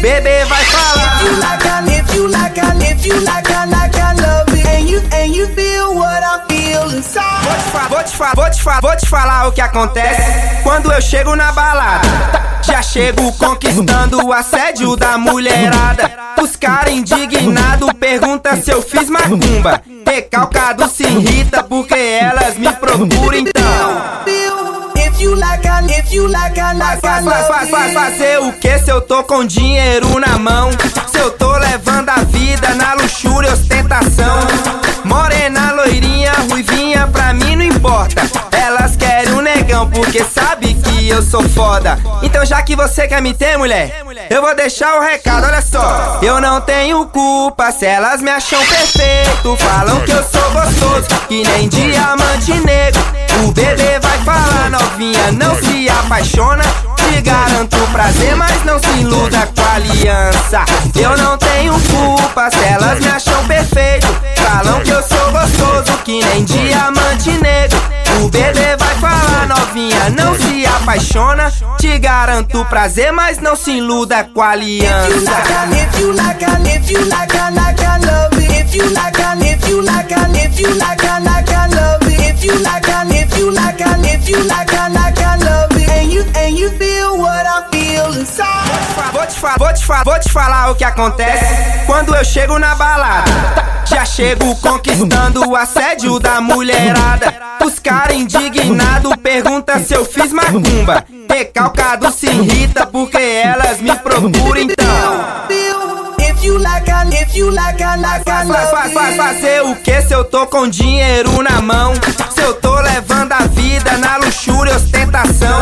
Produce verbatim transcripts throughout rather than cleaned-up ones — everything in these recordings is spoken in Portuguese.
bebê vai falar. If you like I, if you like I, if you like I, like I love it, and you, and you feel what I feel inside. Vou te falar, vou te falar, vou te falar o que acontece quando eu chego na balada. Já chego conquistando o assédio da mulherada. Os cara indignado pergunta se eu fiz macumba. Recalcado se irrita porque elas me procuram então. If you like I, if you like I, like I love Faz, faz, fazer o que se eu tô com dinheiro na mão? Se eu tô levando a vida na luxúria e ostentação. Morena, loirinha, ruivinha, pra mim não importa. Elas querem um negão porque sabe que eu sou foda. Então já que você quer me ter, mulher, eu vou deixar o recado, olha só. Eu não tenho culpa se elas me acham perfeito. Falam que eu sou gostoso, que nem diamante negro. O bebê vai falar, novinha, não se apaixona. Te garanto prazer, mas não se iluda com a aliança. Eu não tenho culpa se elas me acham perfeito. Falam que eu sou gostoso, que nem diamante negro. O bebê vai falar, novinha, não se apaixona. Te garanto prazer, mas não se iluda com a aliança. If you like I, if you like I, like I love it. If you like I, if you like I, if you like I, like I love it. If you like I, if you like I, if you like I, like I love it, and you, and you feel what I feel inside. Vou te falar, vou te falar, vou te falar o que acontece quando eu chego na balada. Já chego conquistando o assédio da mulherada. Os cara indignado pergunta se eu fiz macumba. Recalcado se irrita porque elas me procuram então. If you like I, if you like I, like I love Faz, faz, fazer o que se eu tô com dinheiro na mão? Se eu tô levando a vida na luxúria e ostentação.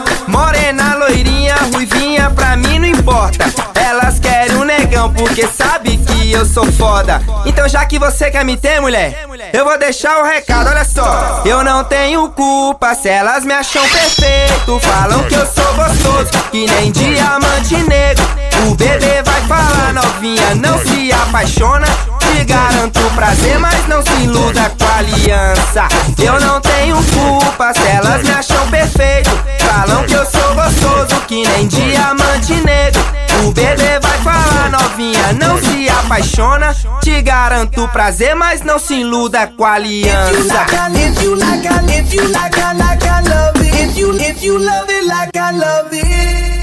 Morena, loirinha, ruivinha, pra mim não importa. Elas querem um negão porque sabe que eu sou foda. Então já que você quer me ter, mulher, eu vou deixar o recado, olha só. Eu não tenho culpa se elas me acham perfeito. Falam que eu sou gostoso, que nem diamante negro. O bebê vai falar, novinha, não se apaixona. Te garanto prazer, mas não se iluda com a aliança. Eu não tenho culpa se elas me acham perfeito. Falam que eu sou gostoso, que nem diamante negro. O bebê vai falar, novinha, não se apaixona. Te garanto prazer, mas não se iluda com a aliança. If you like I, if you like I, like I love it. If you, if you love it like I love it.